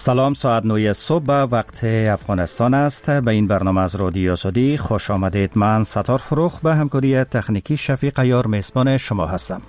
سلام، ساعت 9 صبح وقت افغانستان است. به این برنامه از رادیو آزادی خوش آمدید. من ستار فروخ به همکاری تکنیکی شفیق عیار میزبان شما هستم.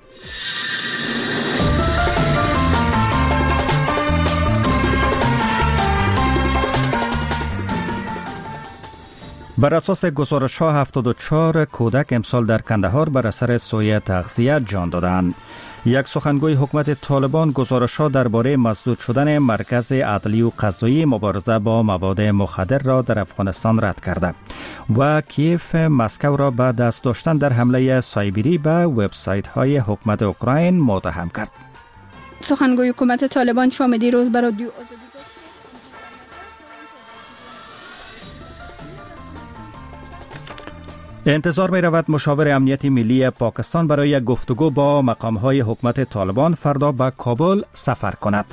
بر اساس گزارش‌ها 74 کودک امسال در کندهار بر اثر سوء تغذیه جان دادند. یک سخنگوی حکومت طالبان گزارش‌ها درباره مسدود شدن مرکز عدلی و قضایی مبارزه با مواد مخدر را در افغانستان رد کرده و کیف مسکو را به دست داشتن در حمله سایبری به وبسایت‌های حکومت اوکراین متهم کرد. سخنگوی حکومت طالبان شام دیروز برای رادیو آزادی انتظار می رود مشاور امنیت ملی پاکستان برای گفتگو با مقام‌های حکومت طالبان فردا به کابل سفر کند.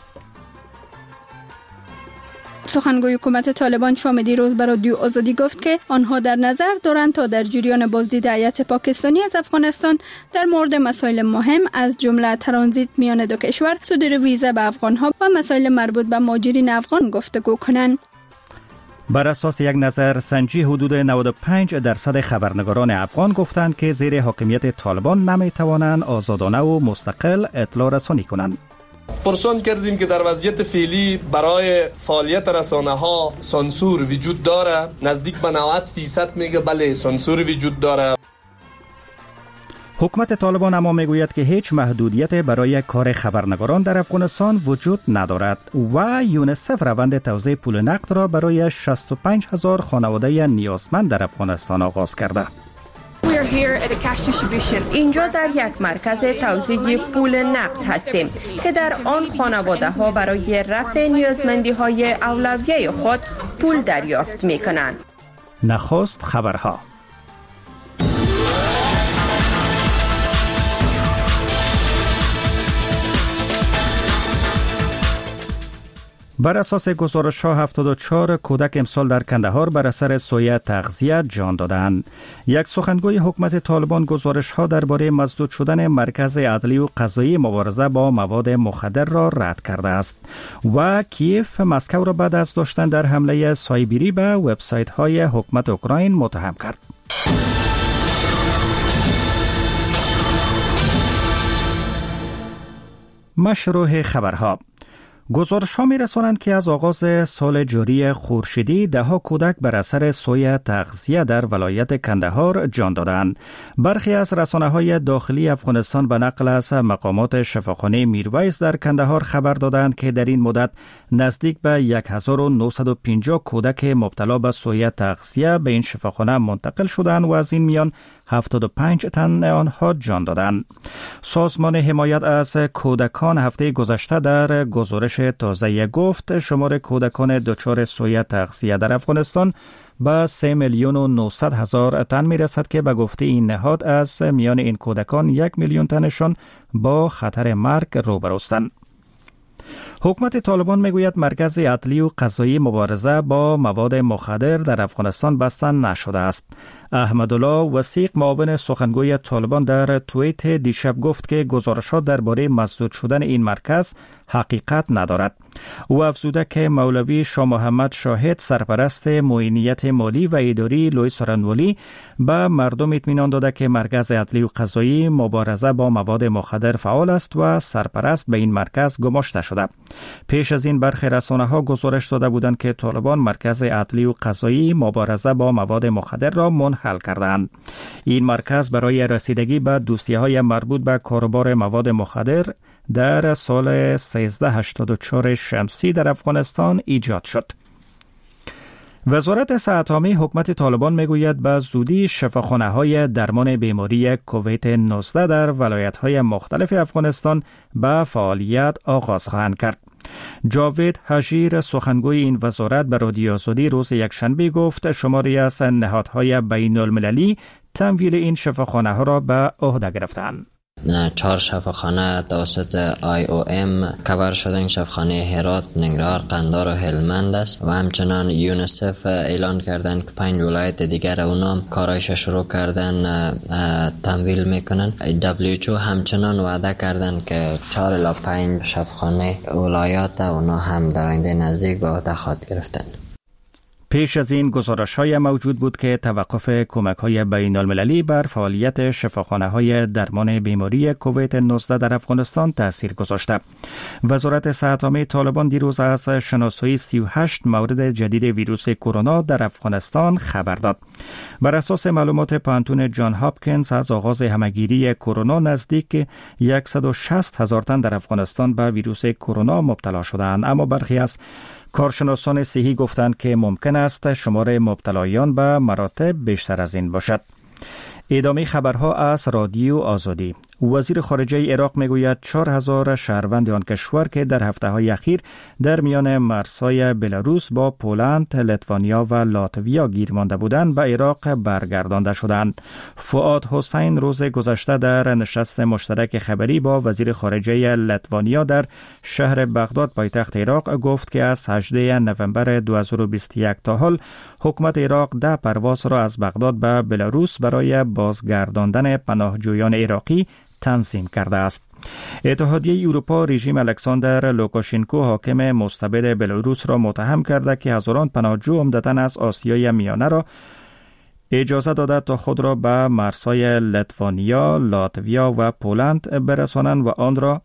سخنگوی حکومت طالبان شام دیروز برای رادیو آزادی گفت که آنها در نظر دارند تا در جریان بازدید هیئت پاکستانی از افغانستان در مورد مسائل مهم از جمله ترانزیت میان دو کشور، صدور ویزا به افغانها و مسائل مربوط به مهاجرین افغان گفتگو کنند. بر اساس یک نظرسنجی حدود 95% خبرنگاران افغان گفتند که زیر حاکمیت طالبان نمیتوانند آزادانه و مستقل اطلاع رسانی کنند. پرسان کردیم که در وضعیت فعلی برای فعالیت رسانه‌ها سانسور وجود داره. نزدیک به 90% میگه بله سانسور وجود داره. حکومت طالبان اما میگوید که هیچ محدودیت برای کار خبرنگاران در افغانستان وجود ندارد و یونیسف روند توزیع پول نقد را برای 65,000 خانواده نیازمند در افغانستان آغاز کرده. اینجا در یک مرکز توزیع پول نقد هستیم که در آن خانواده ها برای رفع نیازمندی های اولویه خود پول دریافت می کنند. نخست خبرها. بر اساس گزارش‌ها 74 کودک امسال در کندهار بر اثر سوء تغذیه جان دادند. یک سخنگوی حکومت طالبان گزارش‌ها درباره مسدود شدن مرکز عدلی و قضایی مبارزه با مواد مخدر را رد کرده است و کیف مسکو را به دست داشتن در حمله سایبری به وبسایت‌های حکومت اوکراین متهم کرد. مشروع خبرها. گزارش‌ها می‌رسانند که از آغاز سال جاری خورشیدی ده‌ها کودک بر اثر سوء تغذیه در ولایت کندهار جان دادند. برخی از رسانه‌های داخلی افغانستان به نقل از مقامات شفاخانه میرویس در کندهار خبر دادند که در این مدت نزدیک به 1950 کودک مبتلا به سوء تغذیه به این شفاخانه منتقل شدند و از این میان 75 تن آنها جان دادند. سازمان حمایت از کودکان هفته گذشته در گزارش تازه گفت شمار کودکان دچار سوء تغذیه در افغانستان به 3,900,000 تن می رسد که به گفته این نهاد از میان این کودکان 1,000,000 تنشان با خطر مرگ روبروستند. حکومت طالبان میگوید مرکز عدلی و قضایی مبارزه با مواد مخدر در افغانستان بسته نشده است. احمدالله وثیق معاون سخنگوی طالبان در توییت دیشب گفت که گزارشات درباره مسدود شدن این مرکز حقیقت ندارد. او افزوده که مولوی شاه محمد شاهد سرپرست معینیت مالی و اداری لوی سارنوالی به مردم اطمینان داده که مرکز عدلی و قضایی مبارزه با مواد مخدر فعال است و سرپرست به این مرکز گماشته شده. پیش از این برخی رسانه‌ها گزارش داده بودند که طالبان مرکز عدلی و قضایی مبارزه با مواد مخدر را منحل کردند. این مرکز برای رسیدگی به دوسیه‌های مربوط به کاروبار مواد مخدر در سال 1384 شمسی در افغانستان ایجاد شد. وزارت صحت عامه حکومت طالبان میگوید به زودی شفاخانه‌های درمان بیماری کووید 19 در ولایت‌های مختلف افغانستان به فعالیت آغاز خواهند کرد. جاوید حجیر سخنگوی این وزارت به رادیو آزادی روز یکشنبه گفت شماری از نهادهای بین المللی تمویل این شفاخانه‌ها را به عهده گرفتند. 4 شفاخانه توسط IOM کاور شدن. شفاخانه هرات، ننگرهار، قندهار و هلمند است و همچنان یونیسف اعلان کردن که 5 ولایت دیگر اونام کارایش شروع کردن تمویل میکنن. WHO همچنان وعده کردن که 4 الی 5 شفاخانه ولایات اونا هم در آینده نزدیک به عهده خواهد گرفتن. پیش از این گزارش‌های موجود بود که توقف کمک‌های بین‌المللی بر فعالیت شفاخانه‌های درمان بیماری کووید 19 در افغانستان تأثیر گذاشته. وزارت صحت عامه طالبان دیروز از شناسایی 38 مورد جدید ویروس کرونا در افغانستان خبر داد. بر اساس معلومات پانتون جان هاپکینز از آغاز همهگیری کرونا نزدیک 160,000 تن در افغانستان به ویروس کرونا مبتلا شدند، اما برخی از کارشناسان صحی گفتند که ممکن است شمار مبتلایان به مراتب بیشتر از این باشد. ادامه خبرها از رادیو آزادی. وزیر خارجه عراق میگوید 4,000 شهروند آن کشور که در هفته‌های اخیر در میان مرزهای بلاروس با پولند، لیتوانیا و لاتویا گیر مانده بودند به عراق برگردانده شدند. فؤاد حسین روز گذشته در نشست مشترک خبری با وزیر خارجه لیتوانیا در شهر بغداد پایتخت عراق گفت که از 18 نوامبر 2021 تا حال حکومت عراق 10 پرواز را از بغداد به بلاروس برای بازگرداندن پناهجویان عراقی تنظیم کرده است. اتحادیه اروپا رژیم الکساندر لوکاشنکو حاکم مستبد بلاروس را متهم کرده که هزاران پناهجو عمدتاً از آسیای میانه را اجازه داده تا خود را به مرزهای لیتوانیا، لاتویا و پولند برسانند و آن را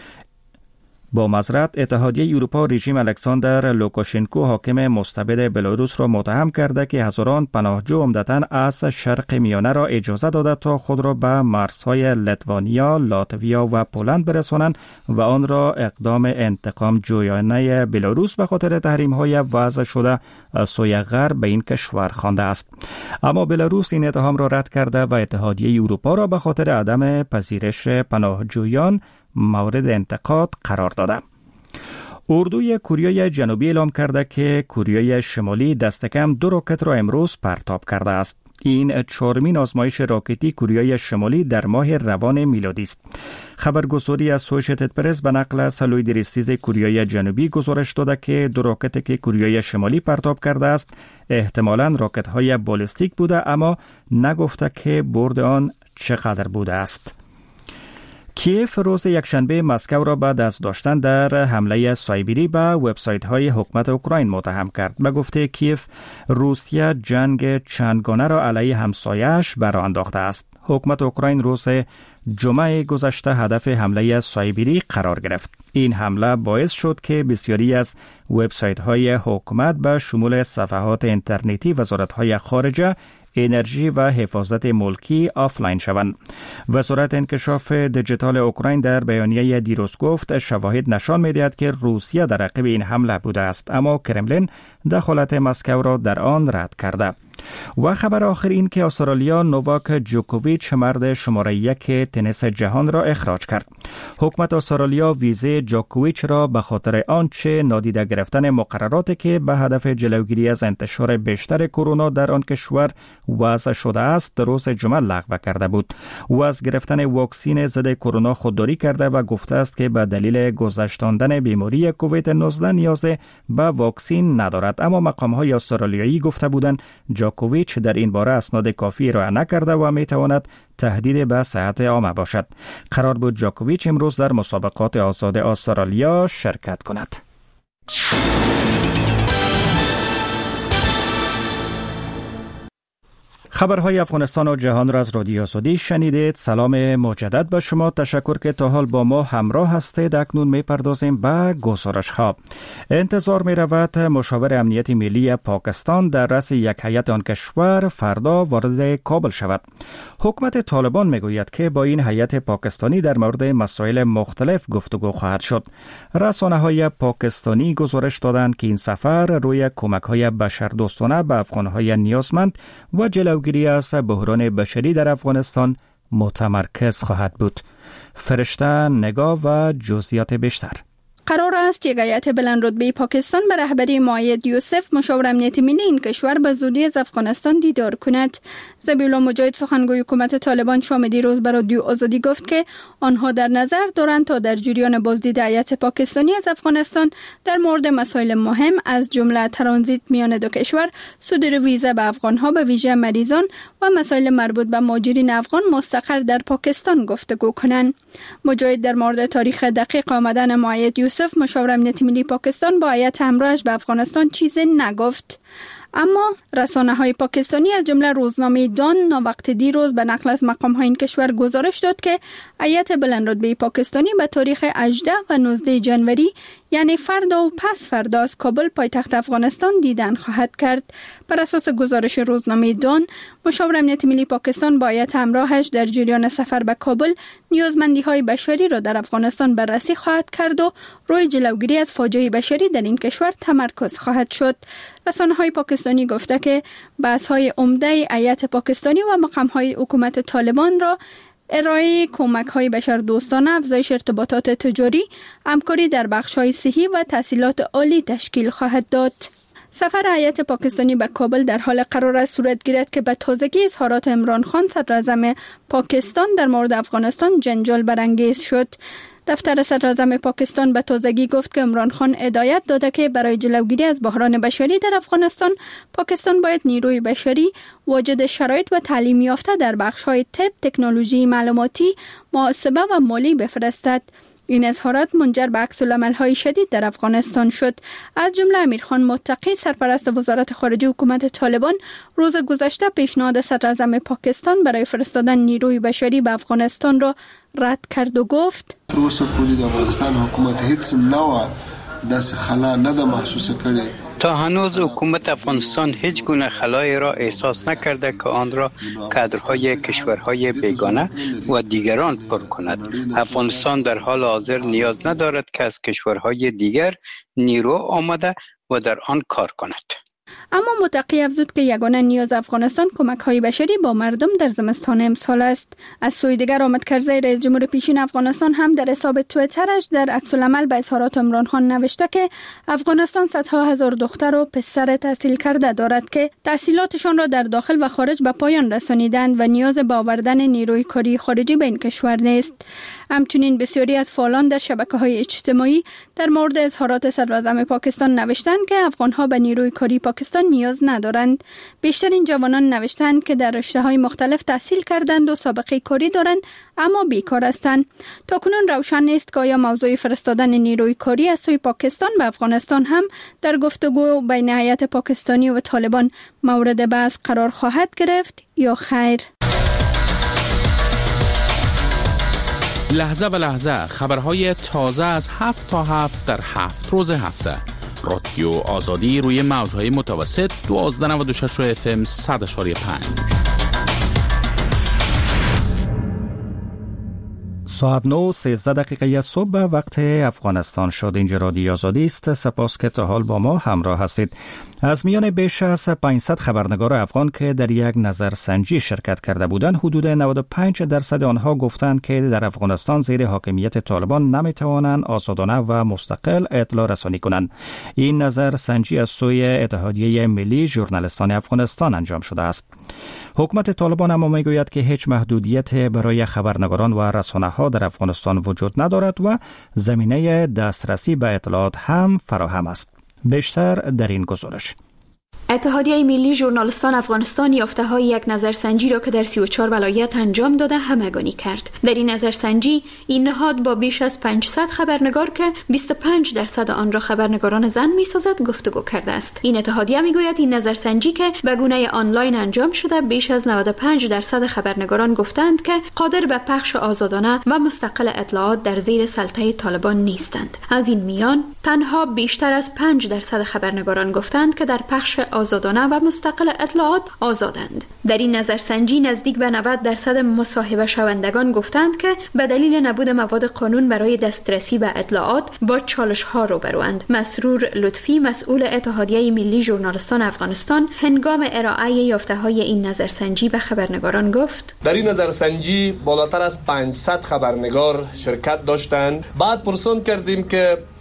با معذرت. اتحادیه اروپا رژیم الکساندر لوکاشنکو حاکم مستبد بلاروس را متهم کرده که هزاران پناهجو عمدتاً از شرق میانه را اجازه داده تا خود را به مرزهای لیتوانیا، لاتویا و پولند برسانند و آن را اقدام انتقام جویانه بلاروس به خاطر تحریم‌های وضع شده سوی غرب به این کشور خوانده است. اما بلاروس این اتهام را رد کرده و اتحادیه اروپا را به خاطر عدم پذیرش پناهجویان مورد انتقاد قرار داده. اردوی کره جنوبی اعلام کرده که کره شمالی دست کم 2 راکت را امروز پرتاب کرده است. این 4مین آزمایش راکتی کره شمالی در ماه روان میلادی است. خبرگزاری اسوسییتد پرس به نقل از لوید ریستیز کره جنوبی گزارش داده که 2 راکتی که کره شمالی پرتاب کرده است احتمالاً راکت‌های بالستیک بوده، اما نگفته که برد آن چقدر بوده است. کیف روز یکشنبه مسکو را بعد از داشتن در حمله سایبری به وبسایت‌های حکومت اوکراین متهم کرد. به گفته کیف، روسیه جنگ چندگانه را علیه همسایه‌اش برآ انداخته است. حکومت اوکراین روز جمعه گذشته هدف حمله سایبری قرار گرفت. این حمله باعث شد که بسیاری از وبسایت‌های حکومت به شمول صفحات اینترنتی وزارت‌های خارجه، انرژی و حفاظت ملکی آفلاین شوند. وزارت انکشاف دیجیتال اوکراین در بیانیه دیروز گفت شواهد نشان می‌دهد که روسیه در عقب این حمله بوده است، اما کرملین دخالت مسکو را در آن رد کرده. و خبر آخر این که استرالیا نوواک جوکوویچ مرد شماره 1 تنیس جهان را اخراج کرد. حکومت استرالیا ویزه جوکوویچ را به خاطر آنچه نادیده گرفتن مقرراتی که به هدف جلوگیری از انتشار بیشتر کرونا در آن کشور وضع شده است روز جمعه لغو کرده بود. او از گرفتن واکسن ضد کرونا خودداری کرده و گفته است که به دلیل گذشتاندن بیماری کووید 19 نیاز به واکسن ندارد، اما مقام‌های استرالیایی گفته بودند جوکوویچ در این باره اسناد کافی ارائه نکرده و میتواند تهدید به صحت عامه باشد. قرار بود جوکوویچ امروز در مسابقات آزاد استرالیا شرکت کند. خبرهای افغانستان و جهان را از رادیو آزادی شنیدید. سلام مجدد به شما. تشکر که تا حال با ما همراه هستید. اکنون میپردازیم به گزارش‌ها. انتظار می‌رود مشاور امنیت ملی پاکستان در رأس یک هیئت آن کشور فردا وارد کابل شود. حکومت طالبان میگوید که با این هیئت پاکستانی در مورد مسائل مختلف گفتگو خواهد شد. رسانه‌های پاکستانی گزارش دادند که این سفر روی کمک‌های بشردوستانه به افغان‌های نیازمند و جلوگیری از بحران بشری در افغانستان متمرکز خواهد بود. فرشته نگاه و جزئیات بیشتر. قرار است یک هیئت بلند رتبه پاکستان به رهبری مؤید یوسف مشاور امنیت ملی این کشور به زودی از افغانستان دیدار کند. ذبیح الله مجاهد سخنگوی حکومت طالبان شام دیروز به رادیو آزادی گفت که آنها در نظر دارند تا در جریان بازدید هیئت پاکستانی از افغانستان در مورد مسائل مهم از جمله ترانزیت میان دو کشور، صدور ویزا به افغانها به ویژه مریضان و مسائل مربوط به مهاجرین افغان مستقر در پاکستان گفتگو کنند. مجاهد در مورد تاریخ دقیق آمدن مؤید یوسف مشاور امنیت ملی پاکستان با هیئت همراهش به افغانستان چیزی نگفت. اما رسانه‌های پاکستانی از جمله روزنامه دان وقت دیروز به نقل از مقام‌های این کشور گزارش داد که هیئت بلند رتبه پاکستانی به تاریخ 18 و 19 جنوری یعنی فردا و پس فردا از کابل پایتخت افغانستان دیدن خواهد کرد. بر اساس گزارش روزنامه دان، مشاور امنیت ملی پاکستان با هیئت همراهش در جریان سفر به کابل نیازمندی‌های بشری را در افغانستان بررسی خواهد کرد و روی جلوگیری از فاجعه بشری در این کشور تمرکز خواهد شد. رسانه‌های پاکستانی گفته که بحث‌های عمده هیئت پاکستانی و مقام‌های حکومت طالبان را ارائه کمک‌های بشردوستانه، افزایش ارتباطات تجاری، همکاری در بخش‌های صحی و تحصیلات عالی تشکیل خواهد داد. سفر هیئت پاکستانی به کابل در حال قرار است صورت گیرد که به تازگی اظهارات عمران خان صدراعظم پاکستان در مورد افغانستان جنجال برانگیز شد. دفتر صدراعظم پاکستان به تازگی گفت که عمران خان هدایت داده که برای جلوگیری از بحران بشری در افغانستان، پاکستان باید نیروی بشری واجد شرایط و تعلیم یافته در بخش‌های طب، تکنولوژی معلوماتی، محاسبه و مالی بفرستد. این اظهارات منجر به عکس‌العمل‌های شدید در افغانستان شد. از جمله امیرخان متقی سرپرست وزارت خارجه حکومت طالبان روز گذشته پیشنهاد صدراعظم پاکستان برای فرستادن نیروی بشری به افغانستان را رد کرد و گفت تر اوسه پورې د افغانستان حکومت هیڅ نوع داسې خلا نه ده محسوسه کړې. تا هنوز حکومت افغانستان هیچ گونه خلایی را احساس نکرده که آن را کادرهای کشورهای بیگانه و دیگران پر کند. افغانستان در حال حاضر نیاز ندارد که از کشورهای دیگر نیرو آمده و در آن کار کند. اما متقی افزود که یگانه نیاز افغانستان کمک‌های بشری با مردم در زمستان امسال است. از سوی دیگر حامد کرزی رئیس جمهور پیشین افغانستان هم در حساب توییترش در عکس‌العمل به اظهارات عمران خان نوشته که افغانستان صدها هزار دختر و پسر تحصیل کرده دارد که تحصیلاتشان را در داخل و خارج به پایان رسانیدند و نیاز به آوردن نیروی کاری خارجی به این کشور نیست. همچنین بسیاری از فعالان در شبکه‌های اجتماعی در مورد اظهارات صدراعظم پاکستان نوشتند که افغان‌ها به نیروی کاری پاکستان نیاز ندارند. بیشتر این جوانان نوشتند که در رشته‌های مختلف تحصیل کردند و سابقه کاری دارند اما بیکار هستند. تاکنون روشن نیست که آیا موضوع فرستادن نیروی کاری از سوی پاکستان به افغانستان هم در گفتگو بین هیئت پاکستانی و طالبان مورد بحث قرار خواهد گرفت یا خیر. لحظه به لحظه خبرهای تازه از 7 تا 7 در 7 روز هفته. رادیو آزادی روی موجهای متوسط 1296 FM 100.5. ساعت 9:13 صبح وقت افغانستان شد. اینجا رادیو آزادی است. سپاس که تا حال با ما همراه هستید. از میان بیش از 500 خبرنگار افغان که در یک نظرسنجی شرکت کرده بودند، حدود 95% آنها گفتند که در افغانستان زیر حاکمیت طالبان نمیتوانند آزادانه و مستقل اطلاع رسانی کنند. این نظرسنجی از سوی اتحادیه ملی ژورنالیستان افغانستان انجام شده است. حکومت طالبان اما میگوید که هیچ محدودیت برای خبرنگاران و رسانه‌ها در افغانستان وجود ندارد و زمینه دسترسی به اطلاعات هم فراهم است. بیشتر در این گزارش. اتحادیه ملی ژورنالیستان افغانستان یافته‌های یک نظرسنجی را که در 34 ولایت انجام داده همگانی کرد. در این نظرسنجی این نهاد با بیش از 500 خبرنگار که 25% آن را خبرنگاران زن می‌سازد گفتگو کرده است. این اتحادیه میگوید این نظرسنجی که به گونه آنلاین انجام شده، بیش از 95% خبرنگاران گفتند که قادر به پخش آزادانه و مستقل اطلاعات در زیر سلطه طالبان نیستند. از این میان تنها بیشتر از 5% خبرنگاران گفتند که در پخش آزادانه و مستقل اطلاعات آزادند. در این نظرسنجی نزدیک به 90% مصاحبه شوندگان گفتند که به دلیل نبود مواد قانون برای دسترسی به اطلاعات با چالش‌ها روبروند. مسرور لطفی مسئول اتحادیه ملی ژورنالیستان افغانستان هنگام ارائه یافته‌های این نظرسنجی به خبرنگاران گفت: در این نظرسنجی بالاتر از 500 خبرنگار شرکت داشتند. بعد پرسان کردیم که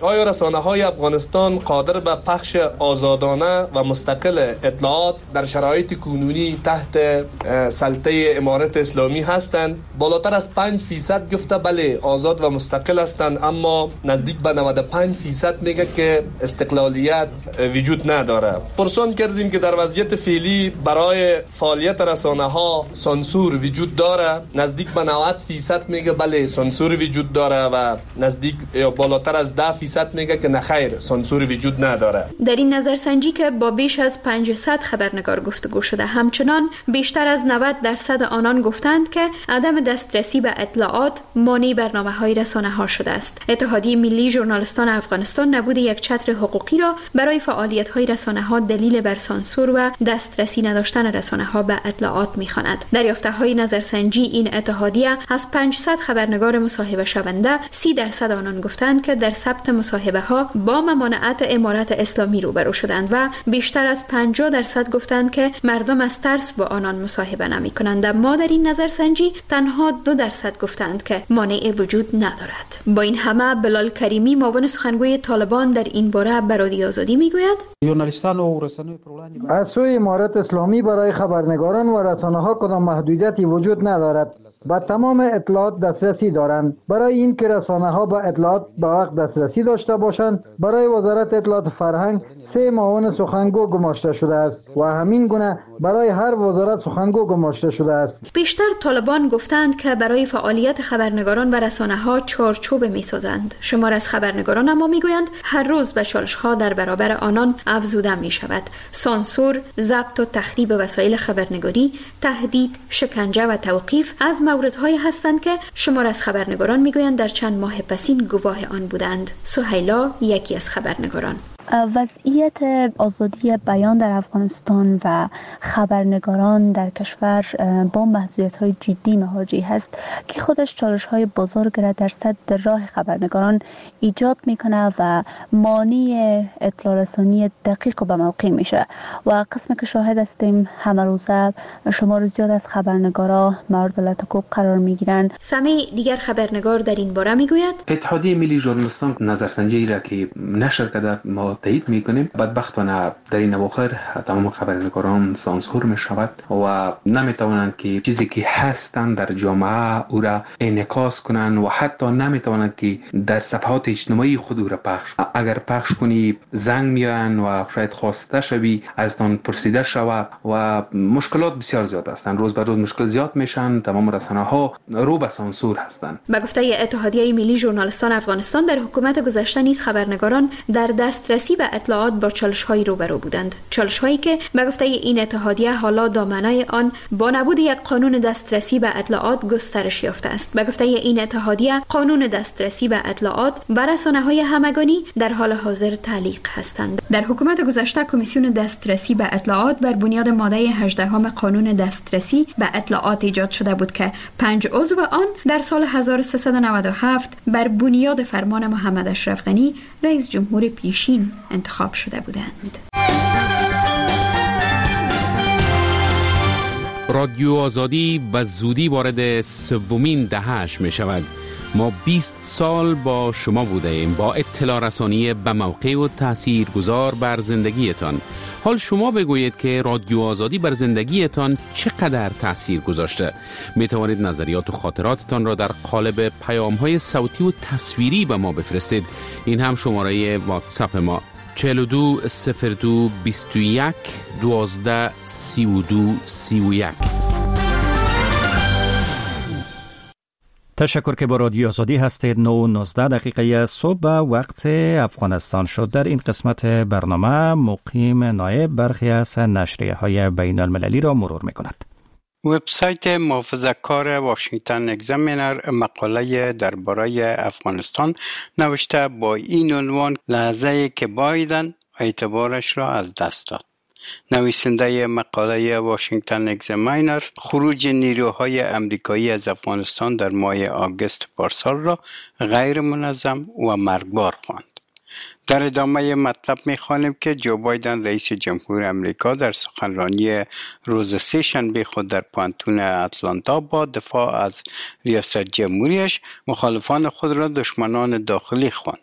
آیا رسانه‌های افغانستان قادر به پخش آزادانه و مستقل اطلاعات در شرایط کنونی تحت سلطه امارت اسلامی هستند؟ بالاتر از 5% گفته بله آزاد و مستقل هستند، اما نزدیک به 95% میگه که استقلالیت وجود نداره. پرسان کردیم که در وضعیت فعلی برای فعالیت رسانه‌ها سانسور وجود داره. نزدیک به 90% میگه بله سانسور وجود داره و نزدیک یا بالاتر از 10% میگه که نخیر سانسور وجود نداره. در این نظرسنجی که با بیش از 500 خبرنگار گفتگو شده، همچنان بیشتر از 90% آنان گفتند که عدم دسترسی به اطلاعات مانع برنامه‌های رسانه‌ها شده است. اتحادیه ملی ژورنالیستان افغانستان نبود یک چتر حقوقی را برای فعالیت‌های رسانه‌ها دلیل بر سانسور و دسترسی نداشتن رسانه‌ها به اطلاعات می‌خواند. دریافته‌های نظرسنجی این اتحادیه از 500 خبرنگار مصاحبه شونده 30% آنان گفتند که در ثبت مصاحبه‌ها با ممانعت امارت اسلامی روبرو شدند و بیشتر از 50% گفتند که مردم از ترس با آنان مصاحبه نمی‌کنند. اما در این نظرسنجی تنها 2% گفتند که مانع وجود ندارد. با این همه بلال کریمی معاون سخنگوی طالبان در این باره به رادیو آزادی میگوید از سوی امارت اسلامی برای خبرنگاران و رسانه‌ها کدام محدودیتی وجود ندارد. با تمام اطلاعات دسترسی دارند. برای این که رسانه‌ها با اطلاعات به وقت دسترسی داشته باشند، برای وزارت اطلاعات فرهنگ 3 معاون سخنگو گماشته شده است و همین گونه برای هر وزارت سخنگو گماشته شده است. بیشتر طالبان گفتند که برای فعالیت خبرنگاران و رسانه‌ها چارچوب می‌سازند. شمار از خبرنگاران اما می‌گویند هر روز به چالش‌ها در برابر آنان افزوده می‌شود. سانسور، ضبط و تخریب وسایل خبرنگاری، تهدید، شکنجه و توقیف از موردهایی هستند که شمار از خبرنگاران میگویند در چند ماه پسین گواه آن بودند. سهیلا یکی از خبرنگاران: وضعیت آزادی بیان در افغانستان و خبرنگاران در کشور با محدودیت‌های جدی مواجه است که خودش چالش‌های بزرگ را در صد راه خبرنگاران ایجاد می‌کنه و مانع اطلاع رسانی دقیق و به موقع میشه و قسمی که شاهد هستیم همه روزه شمار زیاد از خبرنگارا مورد لطکوب قرار می‌گیرند. سمی دیگر خبرنگار در این باره میگوید اتحادیه ملی ژورنالیستان نظرسنجی را که نشر کرده ما تایید میکنیم. بدبختانه در این اواخر تمام خبرنگاران سانسور میشود و نمیتوانند که چیزی که هستند در جامعه او را انعکاس کنند و حتی نمیتوانند که در صفحات اجتماعی خود او را پخش. اگر پخش کنی زنگ میان و شاید خواسته شوی از آن پرسیده شود و مشکلات بسیار زیاد هستند. روز به روز مشکل زیاد میشن. تمام رسانه‌ها رو به سانسور هستند. به گفته اتحادیه ملی ژورنالیستان افغانستان در حکومت گذشته نیز خبرنگاران در دسترسی به اطلاعات با چالش‌هایی روبرو بودند. چالش‌هایی که به گفته این اتحادیه حالا دامنه آن با نبود یک قانون دسترسی به اطلاعات گسترش یافته است. به گفته این اتحادیه قانون دسترسی به اطلاعات بر رسانه‌های همگانی در حال حاضر تعلیق هستند. در حکومت گذشته کمیسیون دسترسی به اطلاعات بر بنیاد ماده 18 قانون دسترسی به اطلاعات ایجاد شده بود که 5 عضو آن در سال 1397 بر بنیاد فرمان محمد اشرف غنی رئیس جمهور پیشین انتخاب شده بودند. رادیو آزادی به زودی وارد 3مین دهه‌اش می شود. ما 20 سال با شما بوده ایم، با اطلاع رسانی به موقع و تاثیرگذار بر زندگیتان. حال شما بگویید که رادیو آزادی بر زندگیتان چقدر تاثیر گذاشته. می توانید نظریات و خاطراتتان را در قالب پیام‌های صوتی و تصویری به ما بفرستید. این هم شماره واتساپ ما 42 02 21 12 32 31. تشکر که با رادیو آزادی هستید. 9:19 دقیقه صبح وقت افغانستان شد. در این قسمت برنامه مقیم نایب برخی از نشریه‌های بین المللی را مرور می‌کند. وبسایت محافظه‌کار واشنگتن اگزامینر مقاله درباره افغانستان نوشته با این عنوان: لحظه‌ای که بایدن اعتبارش را از دست داد. نویسنده مقاله واشنگتن اگزامینر خروج نیروهای امریکایی از افغانستان در ماه آگوست پارسال را غیر منظم و مرگبار خواند. در ادامه مطلب می‌خوانیم که جو بایدن رئیس جمهور امریکا در سخنرانی روز سه‌شنبه خود در پانتون اتلانتا با دفاع از ریاست جمهوریش مخالفان خود را دشمنان داخلی خواند.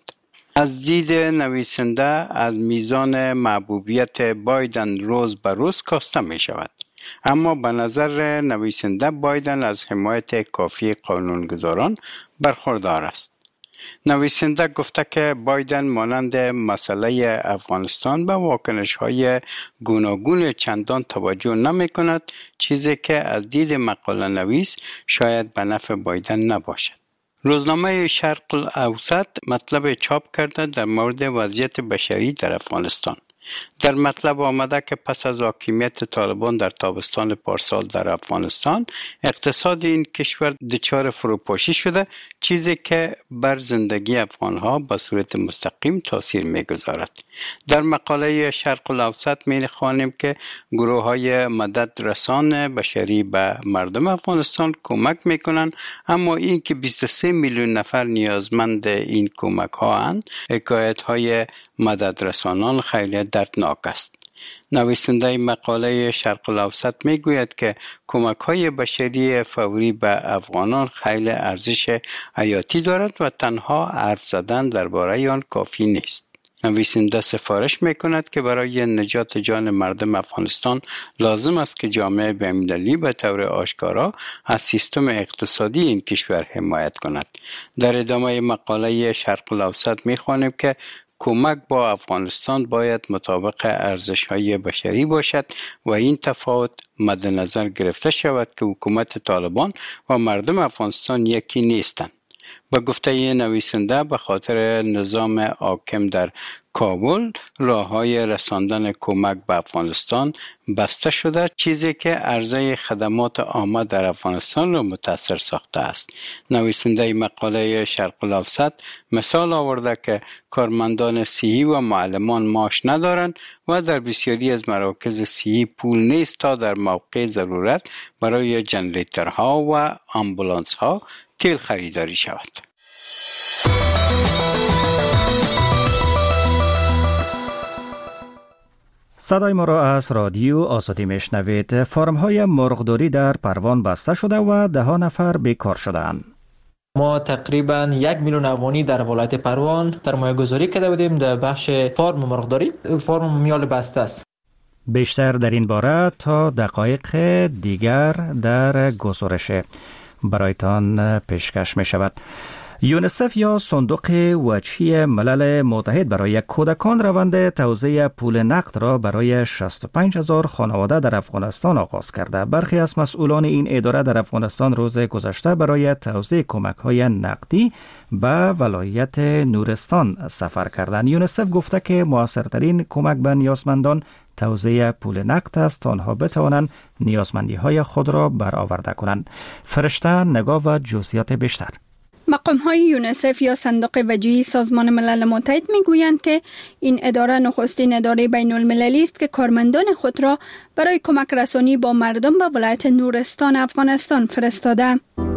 از دید نویسنده از میزان محبوبیت بایدن روز به روز کاسته می شود. اما به نظر نویسنده بایدن از حمایت کافی قانونگذاران برخوردار است. نویسنده گفته که بایدن مانند مسئله افغانستان به واکنش‌های گوناگون چندان توجه نمی‌کند، چیزی که از دید مقاله نویس شاید به نفع بایدن نباشد. روزنامه شرق الاوسط مطلب چاپ کرده در مورد وضعیت بشری در افغانستان. در مطلب آمده که پس از حاکمیت طالبان در تابستان پارسال در افغانستان اقتصاد این کشور دچار فروپاشی شده، چیزی که بر زندگی افغانها به صورت مستقیم تاثیر می‌گذارد. در مقاله شرق الاوسط می‌خوانیم که گروه‌های مدد رسان بشری به مردم افغانستان کمک می‌کنند، اما این که 23 میلیون نفر نیازمند این کمک‌ها اند، حکایت‌های مدد رسانان خیلی دردناک است. نویسنده مقاله شرق الاوسط میگوید که کمک‌های بشری فوری به افغانان خیلی ارزش حیاتی دارد و تنها حرف زدن درباره آن کافی نیست. نویسنده سفارش میکند که برای نجات جان مردم افغانستان لازم است که جامعه بین‌المللی به طور آشکارا از سیستم اقتصادی این کشور حمایت کند. در ادامه مقاله شرق الاوسط میخوانیم که کمک با افغانستان باید مطابق ارزش‌های بشری باشد و این تفاوت مد نظر گرفته شود که حکومت طالبان و مردم افغانستان یکی نیستند. به گفته نویسنده به خاطر نظام حاکم در کابل راه‌های رساندن کمک به افغانستان بسته شده، چیزی که عرضه خدمات عامه در افغانستان را متاثر ساخته است. نویسنده مقاله شرق الاوسط مثال آورده که کارمندان صحی و معلمان معاش ندارند و در بسیاری از مراکز صحی پول نیست تا در موقع ضرورت برای جنریترها و آمبولانس‌ها تیل خریداری شود. صدای ما را از رادیو آزادی میشنوید. فارم‌های مرغداری در پروان بسته شده و 10 نفر بیکار شدند. ما تقریبا 1 میلیون افغانی در ولایت پروان سرمایه گذاری کرده بودیم در بخش فارم مرغداری. فارم میال بسته است. بیشتر در این باره تا دقایق دیگر در گزارش برایتان پیشکش می شود. یونیسف یا صندوق وجهی ملل متحد برای کودکان روند توزیع پول نقد را برای 65,000 خانواده در افغانستان آغاز کرده. برخی از مسئولان این اداره در افغانستان روز گذشته برای توزیع کمک‌های نقدی به ولایت نورستان سفر کردند. یونیسف گفته که موثرترین کمک به نیازمندان توزیع پول نقد است تا آنها بتوانند نیازمندی‌های خود را برآورده کنند. فرشته نگاه و جزئیات بیشتر. مقام‌های یونیسف یا صندوق وجهی سازمان ملل متحد می‌گویند که این اداره نخستین اداره بین‌المللی است که کارمندان خود را برای کمک رسانی با مردم به ولایت نورستان افغانستان فرستاده.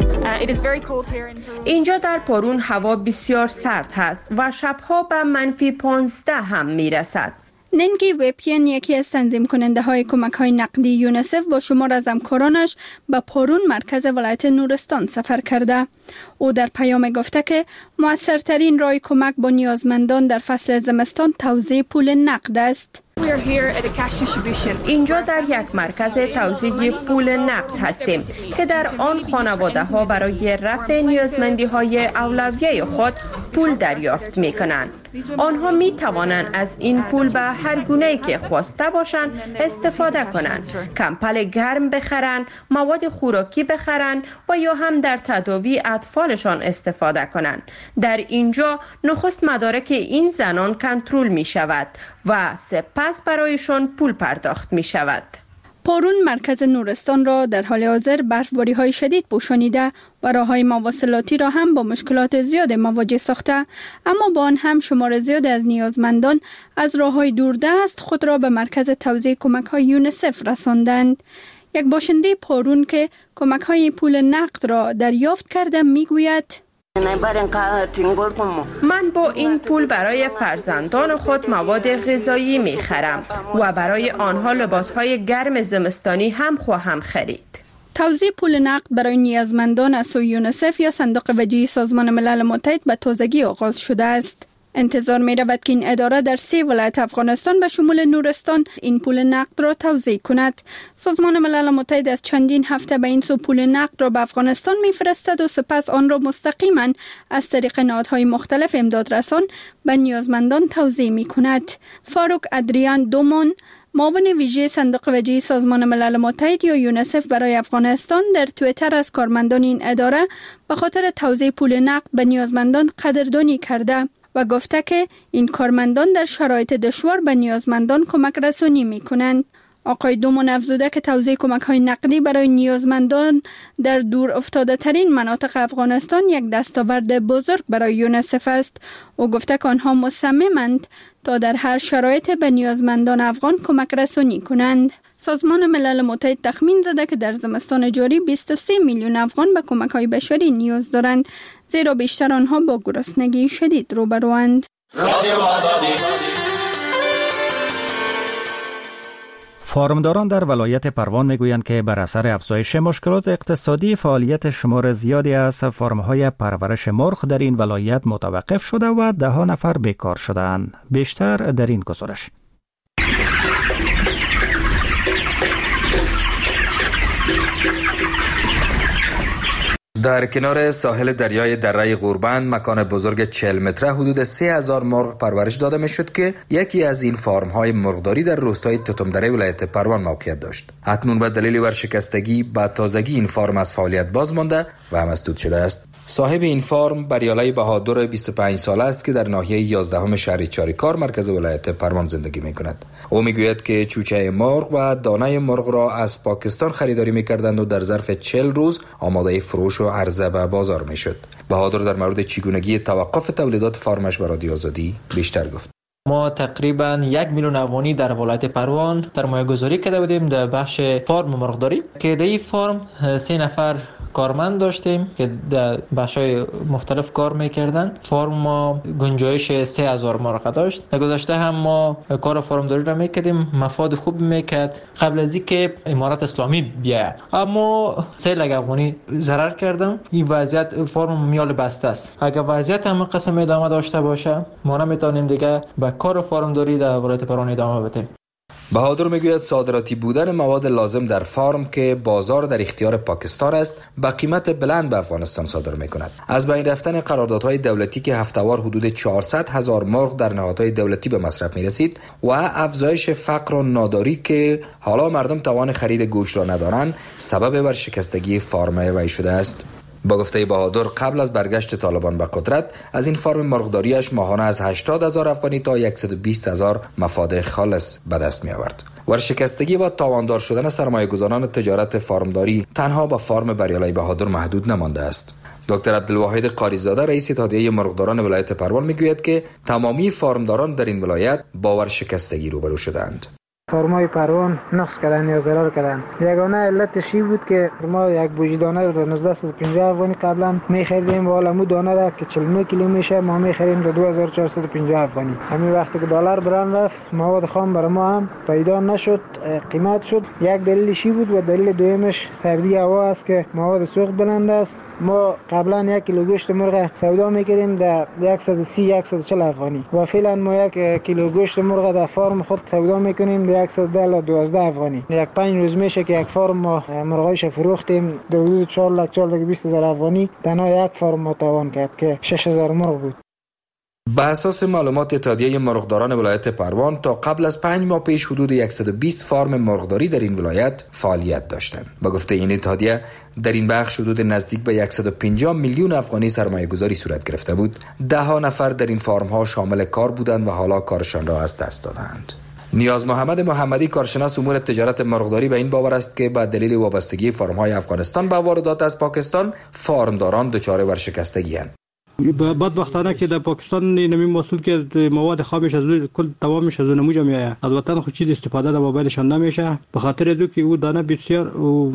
اینجا در پرون هوا بسیار سرد هست و شبها به -15 هم میرسد. ننگی وپین یکی از تنظیم کننده های کمک های نقدی یونیسف با شمار از همکارانش به پرون مرکز ولایت نورستان سفر کرده. او در پیام گفته که مؤثرترین راه کمک با نیازمندان در فصل زمستان توزیع پول نقد است. اینجا در یک مرکز توزیع پول نقد هستیم که در آن خانواده ها برای رفع نیازمندی های اولویه خود پول دریافت می کنند. آنها می توانند از این پول به هر گونه‌ای که خواسته باشند استفاده کنند. کمپل گرم بخرند، مواد خوراکی بخرند و یا هم در تداوی اطفالشان استفاده کنند. در اینجا نخست مدارک این زنان کنترل می شود و سپس برایشان پول پرداخت می شود. پرون مرکز نورستان را در حال حاضر برفباری‌های شدید پوشانیده و راه‌های مواصلاتی را هم با مشکلات زیاد مواجه ساخته، اما با آن هم شمار زیاد از نیازمندان از راه‌های دوردست خود را به مرکز توزیع کمک‌های یونیسف رساندند. یک باشنده پرون که کمک‌های پول نقد را دریافت کرده می‌گوید: من با این پول برای فرزندان خود مواد غذایی می‌خرم و برای آنها لباس‌های گرم زمستانی هم خواهم خرید. توزیع پول نقد برای نیازمندان از سوی یونیسف یا صندوق وجهی سازمان ملل متحد به تازگی آغاز شده است. انتظار می رود که این اداره در 3 ولایت افغانستان به شمول نورستان این پول نقد را توزیع کند. سازمان ملل متحد از چندین هفته به این سو پول نقد را به افغانستان میفرستد و سپس آن را مستقیما از طریق نهادهای مختلف امدادرسان به نیازمندان توزیع می کند. فاروق ادریان دومون، معاون ویژه صندوق وجهی سازمان ملل متحد یا یونسف برای افغانستان، در توییتر از کارمندان این اداره به خاطر توزیع پول نقد به نیازمندان قدردانی کرده و گفته که این کارمندان در شرایط دشوار به نیازمندان کمک رسانی می کنند. آقای دومون افزوده که توزیع کمک های نقدی برای نیازمندان در دور افتاده ترین مناطق افغانستان یک دستاورد بزرگ برای یونسف است. او گفته که آنها مصممند تا در هر شرایط به نیازمندان افغان کمک رسانی کنند. سازمان ملل متحد تخمین زده که در زمستان جاری 23 میلیون افغان به کمک های بشری نیاز دارند، زیرا بیشتر آنها با گرسنگی شدید روبروند. فارمداران در ولایت پروان میگویند که بر اثر افزایش مشکلات اقتصادی فعالیت شمار زیادی از فارم‌های پرورش مرغ در این ولایت متوقف شده و 10 نفر بیکار شدند. بیشتر در این گزارش. در کنار ساحل دریای دره غوربند مکان بزرگ 40 متره حدود 3000 مرغ پرورش داده میشد که یکی از این فارم‌های مرغداری در روستای توتمدره ولایت پروان موقعیت داشت. اکنون به دلیل ورشکستگی به تازگی این فارم از فعالیت باز مانده و مسدود شده است. صاحب این فارم بریالای بهادر 25 ساله است که در ناحیه 11 شهر چاریکار مرکز ولایت پروان زندگی می‌کند. او میگوید که چوچه مرغ و دانه مرغ را از پاکستان خریداری می‌کردند و در ظرف 40 روز آماده فروش و عرضه به بازار میشد. بهادر در مورد چگونگی توقف تولیدات فارمش به رادیو آزادی بیشتر گفت. ما تقریبا 1 میلیون افغانی در ولایت پروان سرمایه گذاری کرده بودیم در بخش فارم مرغداری که در این فارم 3 نفر کارمند داشتیم که در بخش‌های مختلف کار میکردن. فارم ما گنجایش 3000 مرغ داشت. در گذشته هم ما کار فارمداری را میکردیم، مفاد خوب میکرد قبل از اینکه امارت اسلامی بیاید. اما 3 لک افغانی ضرر کردم. این وضعیت فارم میال بسته است. اگر وضعیت هم قسم ادامه داشته باشه ما نمیتونیم دیگه به کار فارمداری در ولایت پروان ادامه بدیم. بهادر میگوید صادراتی بودن مواد لازم در فارم که بازار در اختیار پاکستان است با قیمت بلند به افغانستان صادر میکند. از بین رفتن قراردادهای دولتی که هفته‌وار حدود 400,000 مرغ در نهادهای دولتی به مصرف میرسید و افزایش فقر و ناداری که حالا مردم توان خرید گوشت را ندارند سبب ورشکستگی فارم وی شده است. با گفته بهادر قبل از برگشت طالبان به قدرت از این فارم مرغداریش ماهانه از 80,000 افغانی تا 120,000 مفاد خالص به دست می آورد. ورشکستگی و تاواندار شدن سرمایه‌گذاران تجارت فارمداری تنها به فارم بریالای بهادر محدود نمانده است. دکتر عبدالواحد قاریزاده رئیس اتحادیه مرغداران ولایت پروان میگوید که تمامی فارمداران در این ولایت با ورشکستگی روبرو شدند. فارمای پروان نقص کردن یا ضرر کردن. یگانه علتش این بود که ما یک بوجی دانه رو در 1950 افغانی قبلا می‌خریدیم و حالا مو دانه را که 49 کیلو میشه ما می‌خریم در 2450 افغانی. همین وقتی که دلار بران رفت مواد خام برای ما هم پیدا نشد، قیمت شد. یک دلیلش بود و دلیل دومش سردی هوا است که مواد سوخت بلند است. ما قبلا 1 کیلو گوشت مرغ سودا می‌کردیم در 130-140 افغانی و فعلا ما 1 کیلو گوشت مرغ در فارم خود سودا می‌کنیم در 112 افغانی. یک 5 روز میشه که یک فارم ما مرغایش فروختیم در حدود 4,20,000 افغانی. تنها یک فارم ما تاوان کرد که 6,000 مرغ بود. به اساس معلومات اتحادیه مرغداران ولایت پروان تا قبل از 5 ماه پیش حدود 120 فارم مرغداری در این ولایت فعالیت داشتند. با گفته این اتحادیه در این بخش حدود نزدیک به 150 میلیون افغانی سرمایه گذاری صورت گرفته بود. 10 نفر در این فارم ها شامل کار بودند و حالا کارشان را از دست دادند. نیاز محمد محمدی کارشناس امور تجارت مرغداری به این باور است که به دلیل وابستگی فارم‌های افغانستان به واردات از پاکستان فارمداران دچار ورشکستگی اند. بدبختانه که در پاکستان نمی محصول که مواد خامش از کل تمامش از نموجه میآید. از وطن خود چیز استفاده در موبایلشان نمیشه، به خاطر دو که او دانه بسیار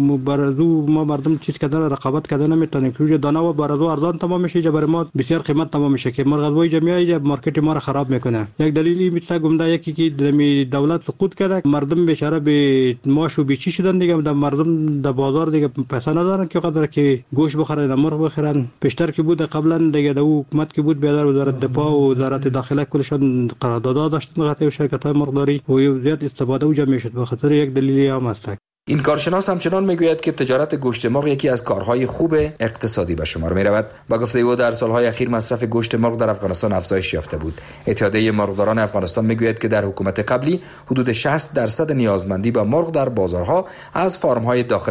برازو ما مردم چیز کردن رقابت کردن نمیتونیم که دانه و برازو ارزان تمام میشه، جبر ما بسیار قیمت تمام میشه که مرغ وای جمعی مارکت ما را خراب میکنه. یک دلیلی مثل گمده یکی که دولت سقوط کرده، مردم بیچاره به ماش و بیچی شدن دیگه، در مردم در بازار دیگه پیسه ندارن که قدر که گوشت بخرن مرغ بخرن. بیشتر که بود قبلا دیگه دیگه در حکومت که بود بیادر وزارت دفاع و وزارت داخله کلشان قراردادها داشتن قطعی شرکت‌های مرغداری و زیاد استفاده اوجا میشد به خاطر یک دلیلی هم است. این کارشناس همچنان میگوید که تجارت گوشت مرغ یکی از کارهای خوب اقتصادی به شمار می رود. با گفته او در سالهای اخیر مصرف گوشت مرغ در افغانستان افزایش یافته بود. اتحادیه مرغداران افغانستان میگوید که در حکومت قبلی حدود 60% نیازمندی به مرغ در بازارها از فارم‌های داخل